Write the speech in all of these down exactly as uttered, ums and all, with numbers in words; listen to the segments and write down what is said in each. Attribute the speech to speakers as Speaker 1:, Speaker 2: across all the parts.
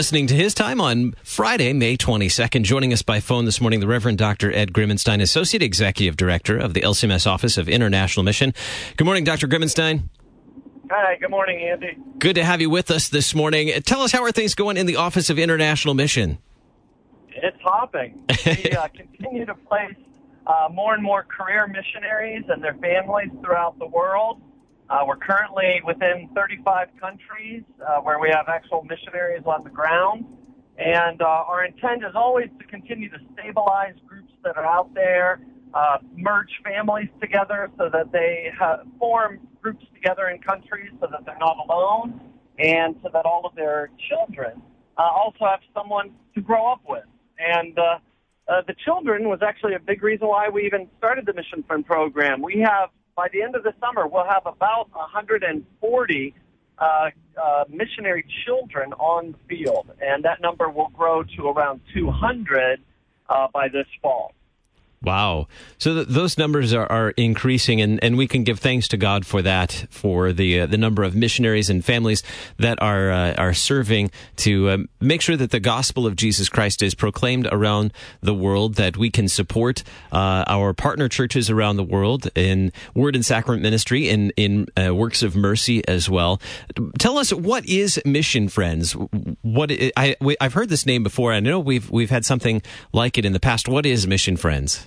Speaker 1: listening to His Time on Friday, May twenty-second. Joining us by phone this morning, the Reverend Doctor Ed Grimmenstein, Associate Executive Director of the L C M S Office of International Mission. Good morning, Doctor Grimmenstein.
Speaker 2: Hi, good morning, Andy.
Speaker 1: Good to have you with us this morning. Tell us, how are things going in the Office of International Mission?
Speaker 2: It's hopping. We uh, continue to place uh, more and more career missionaries and their families throughout the world. Uh, we're currently within thirty-five countries uh, where we have actual missionaries on the ground. And uh, our intent is always to continue to stabilize groups that are out there, uh, merge families together so that they ha- form groups together in countries so that they're not alone, and so that all of their children uh, also have someone to grow up with. And uh, uh, the children was actually a big reason why we even started the Mission Friend program. We have, by the end of the summer, we'll have about one hundred forty uh, uh, missionary children on the field, and that number will grow to around two hundred uh, by this fall.
Speaker 1: Wow. So th- those numbers are, are increasing, and, and we can give thanks to God for that, for the uh, the number of missionaries and families that are uh, are serving to uh, make sure that the gospel of Jesus Christ is proclaimed around the world, that we can support uh, our partner churches around the world in Word and Sacrament ministry, in, in uh, works of mercy as well. Tell us, what is Mission Friends? What I, we, I've heard this name before. I know we've we've had something like it in the past. What is Mission Friends?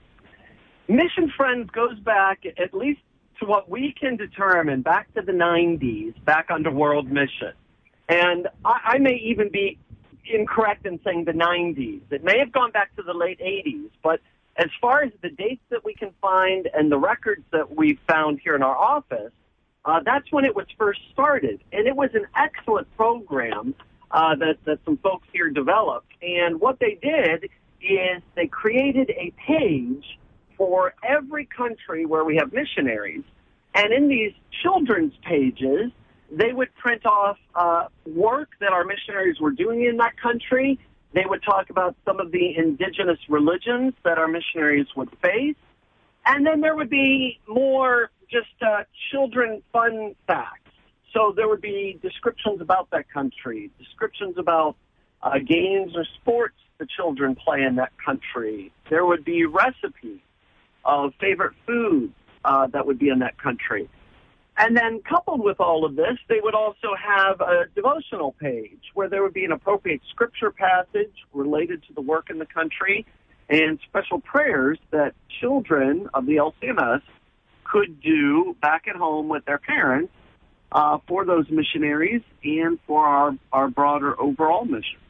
Speaker 2: Mission Friends goes back, at least to what we can determine, back to the nineties, back under World Mission. And I, I may even be incorrect in saying the nineties. It may have gone back to the late eighties, but as far as the dates that we can find and the records that we've found here in our office, uh, that's when it was first started. And it was an excellent program uh, that, that some folks here developed. And what they did is they created a page for every country where we have missionaries. And in these children's pages, they would print off uh, work that our missionaries were doing in that country. They would talk about some of the indigenous religions that our missionaries would face. And then there would be more just uh, children fun facts. So there would be descriptions about that country, descriptions about uh, games or sports the children play in that country. There would be recipes of favorite foods uh, that would be in that country. And then coupled with all of this, they would also have a devotional page where there would be an appropriate scripture passage related to the work in the country and special prayers that children of the L C M S could do back at home with their parents uh, for those missionaries and for our, our broader overall mission.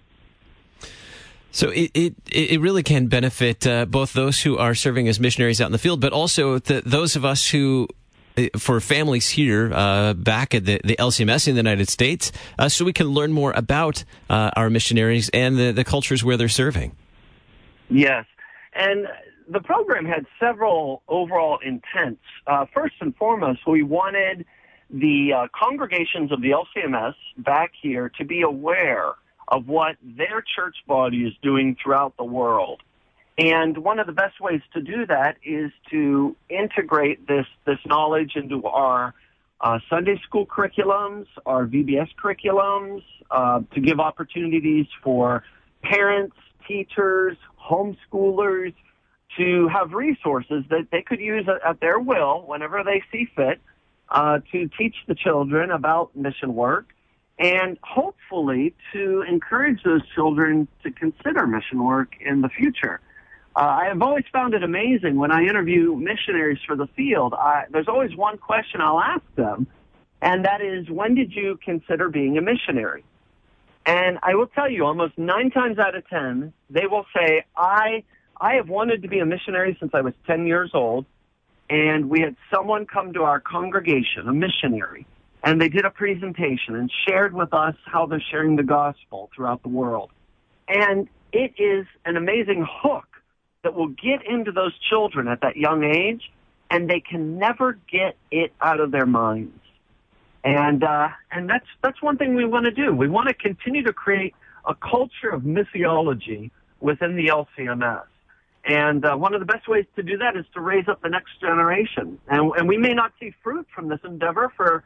Speaker 1: So it, it it really can benefit uh, both those who are serving as missionaries out in the field, but also the, those of us who, for families here uh, back at the, the L C M S in the United States, uh, so we can learn more about uh, our missionaries and the, the cultures where they're serving.
Speaker 2: Yes, and the program had several overall intents. Uh, first and foremost, we wanted the uh, congregations of the L C M S back here to be aware of what their church body is doing throughout the world. And one of the best ways to do that is to integrate this, this knowledge into our uh, Sunday school curriculums, our V B S curriculums, uh, to give opportunities for parents, teachers, homeschoolers to have resources that they could use at, at their will whenever they see fit uh, to teach the children about mission work, and hopefully to encourage those children to consider mission work in the future. Uh, I have always found it amazing when I interview missionaries for the field. I, there's always one question I'll ask them, and that is, when did you consider being a missionary? And I will tell you, almost nine times out of ten, they will say, I, I have wanted to be a missionary since I was ten years old, and we had someone come to our congregation, a missionary, and they did a presentation and shared with us how they're sharing the gospel throughout the world. And it is an amazing hook that will get into those children at that young age, and they can never get it out of their minds. And uh, and that's that's one thing we want to do. We want to continue to create a culture of missiology within the L C M S. And uh, one of the best ways to do that is to raise up the next generation. And, and we may not see fruit from this endeavor for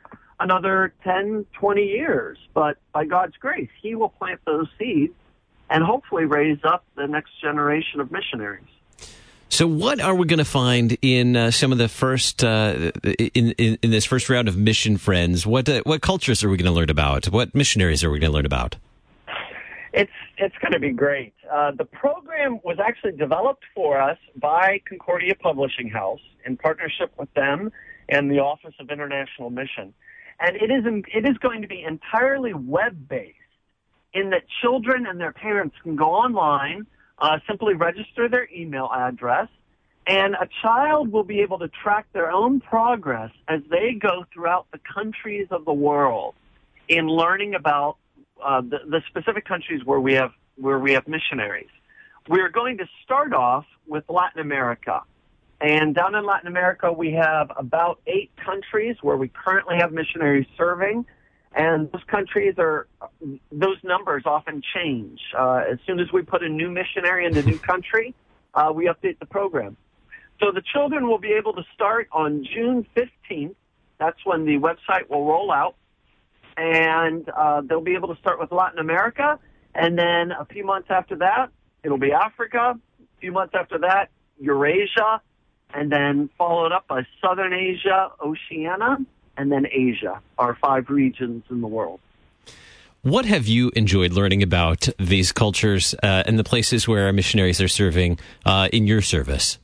Speaker 2: another ten, twenty years. But by God's grace, he will plant those seeds and hopefully raise up the next generation of missionaries.
Speaker 1: So what are we going to find in uh, some of the first, uh, in, in in this first round of Mission Friends? What uh, what cultures are we going to learn about? What missionaries are we going to learn about?
Speaker 2: It's it's going to be great. Uh, the program was actually developed for us by Concordia Publishing House in partnership with them and the Office of International Mission. And it is it is going to be entirely web-based in that children and their parents can go online, uh, simply register their email address, and a child will be able to track their own progress as they go throughout the countries of the world in learning about uh, the, the specific countries where we have where we have missionaries. We're going to start off with Latin America. And down in Latin America, we have about eight countries where we currently have missionaries serving. And those countries are, those numbers often change. Uh, as soon as we put a new missionary in a new country, uh, we update the program. So the children will be able to start on June fifteenth. That's when the website will roll out. And uh, they'll be able to start with Latin America. And then a few months after that, it'll be Africa. A few months after that, Eurasia. And then followed up by Southern Asia, Oceania, and then Asia, our five regions in the world.
Speaker 1: What have you enjoyed learning about these cultures uh, and the places where our missionaries are serving uh, in your service?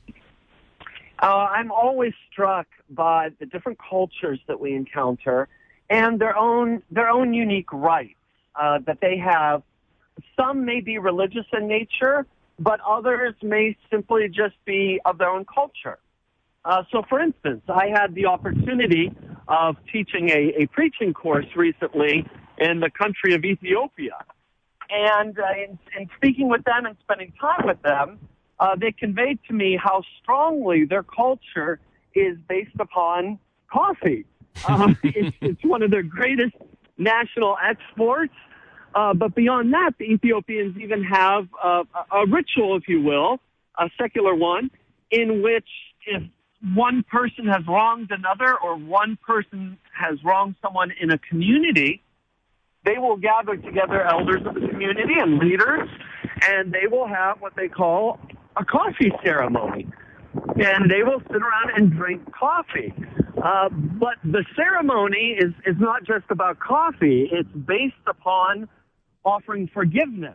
Speaker 2: Uh, I'm always struck by the different cultures that we encounter and their own their own unique rites uh, that they have. Some may be religious in nature, but others may simply just be of their own culture. Uh, so, for instance, I had the opportunity of teaching a, a preaching course recently in the country of Ethiopia. And uh, in, in speaking with them and spending time with them, uh, they conveyed to me how strongly their culture is based upon coffee. Uh, it's, it's one of their greatest national exports. Uh, but beyond that, the Ethiopians even have uh, a ritual, if you will, a secular one, in which if one person has wronged another or one person has wronged someone in a community, they will gather together elders of the community and leaders, and they will have what they call a coffee ceremony. And they will sit around and drink coffee. Uh, but the ceremony is, is not just about coffee. It's based upon offering forgiveness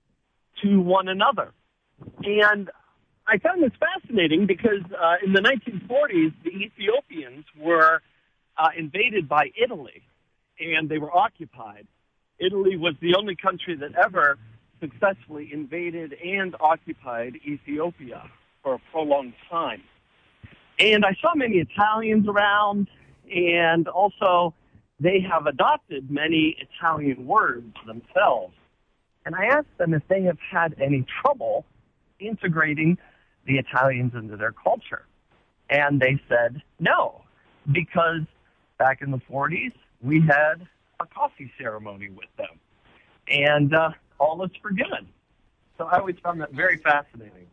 Speaker 2: to one another. And I found this fascinating because uh, in the nineteen forties, the Ethiopians were uh, invaded by Italy, and they were occupied. Italy was the only country that ever successfully invaded and occupied Ethiopia for a prolonged time. And I saw many Italians around, and also they have adopted many Italian words themselves. And I asked them if they have had any trouble integrating the Italians into their culture. And they said no, because back in the forties, we had a coffee ceremony with them. And uh, all is forgiven. So I always found that very fascinating.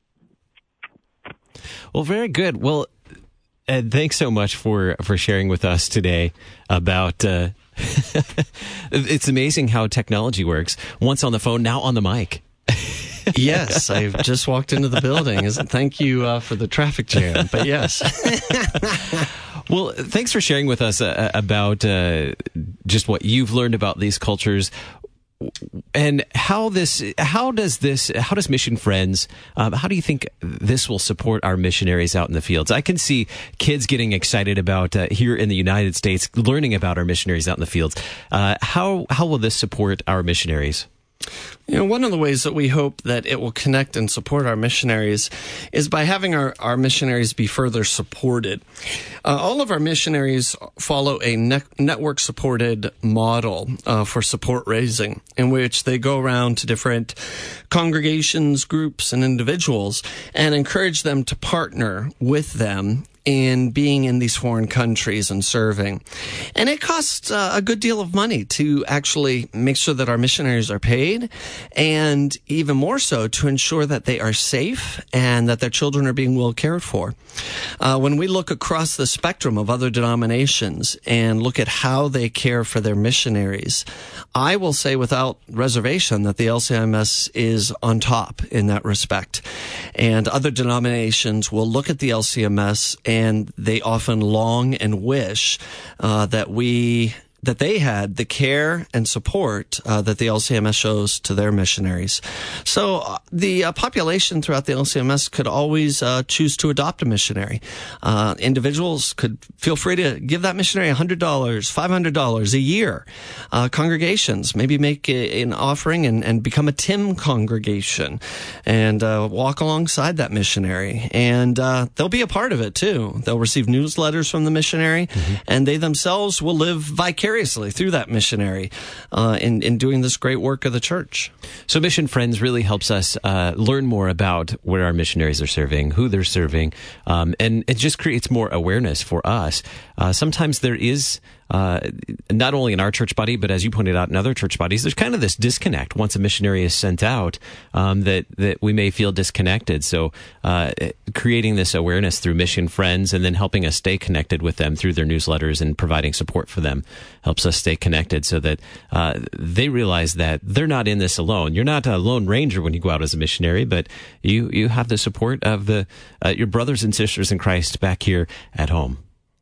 Speaker 1: Well, very good. Well, Ed, thanks so much for, for sharing with us today about, uh, it's amazing how technology works. Once on the phone, now on the mic.
Speaker 3: Yes, I've just walked into the building. Thank you uh, for the traffic jam, but yes.
Speaker 1: Well, thanks for sharing with us uh, about uh, just what you've learned about these cultures. And how this, how does this, how does Mission Friends, um, how do you think this will support our missionaries out in the fields? I can see kids getting excited about uh, here in the United States, learning about our missionaries out in the fields. Uh, how how will this support our missionaries?
Speaker 3: You know, one of the ways that we hope that it will connect and support our missionaries is by having our, our missionaries be further supported. Uh, all of our missionaries follow a ne- network-supported model uh, for support raising, in which they go around to different congregations, groups, and individuals and encourage them to partner with them in being in these foreign countries and serving. And it costs uh, a good deal of money to actually make sure that our missionaries are paid, and even more so to ensure that they are safe and that their children are being well cared for. Uh, when we look across the spectrum of other denominations and look at how they care for their missionaries, I will say without reservation that the L C M S is on top in that respect. And other denominations will look at the L C M S and they often long and wish uh, that we that they had the care and support uh, that the L C M S shows to their missionaries. So uh, the uh, population throughout the L C M S could always uh, choose to adopt a missionary. Uh, individuals could feel free to give that missionary one hundred dollars, five hundred dollars a year. Uh, congregations maybe make a, an offering and, and become a T I M congregation and uh, walk alongside that missionary. And uh, they'll be a part of it too. They'll receive newsletters from the missionary, mm-hmm. and they themselves will live vicariously through that missionary uh, in, in doing this great work of the church.
Speaker 1: So Mission Friends really helps us uh, learn more about where our missionaries are serving, who they're serving, um, and it just creates more awareness for us. Uh, sometimes there is Uh, not only in our church body, but as you pointed out in other church bodies, there's kind of this disconnect once a missionary is sent out, um, that, that we may feel disconnected. So, uh, creating this awareness through Mission Friends and then helping us stay connected with them through their newsletters and providing support for them helps us stay connected so that, uh, they realize that they're not in this alone. You're not a lone ranger when you go out as a missionary, but you, you have the support of the, uh, your brothers and sisters in Christ back here at home.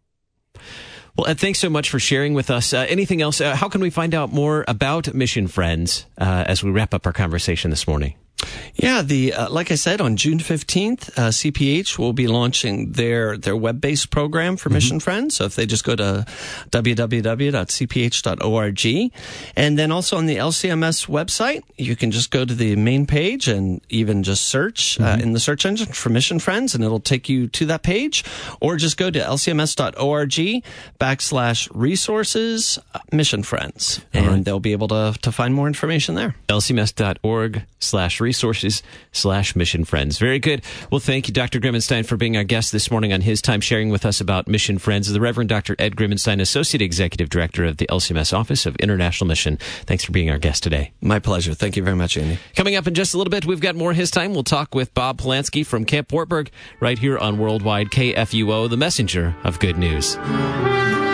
Speaker 1: Well, Ed, thanks so much for sharing with us. Uh, anything else? Uh, how can we find out more about Mission Friends uh, as we wrap up our conversation this morning?
Speaker 3: Yeah, the uh, like I said, on June fifteenth, uh, C P H will be launching their their web-based program for mm-hmm. Mission Friends. So if they just go to w w w dot c p h dot org, and then also on the L C M S website, you can just go to the main page and even just search mm-hmm. uh, in the search engine for Mission Friends, and it'll take you to that page, or just go to l c m s dot org backslash resources Mission Friends, and right. they'll be able to to find more information there.
Speaker 1: l c m s dot org slash resources slash Mission Friends. Very good. Well, thank you, Doctor Grimmenstein, for being our guest this morning on his time sharing with us about Mission Friends. The Reverend Doctor Ed Grimmenstein, Associate Executive Director of the L C M S Office of International Mission. Thanks for being our guest today.
Speaker 3: My pleasure. Thank you very much, Andy.
Speaker 1: Coming up in just a little bit, we've got more His Time. We'll talk with Bob Polanski from Camp Wartburg right here on Worldwide K F U O, the messenger of good news.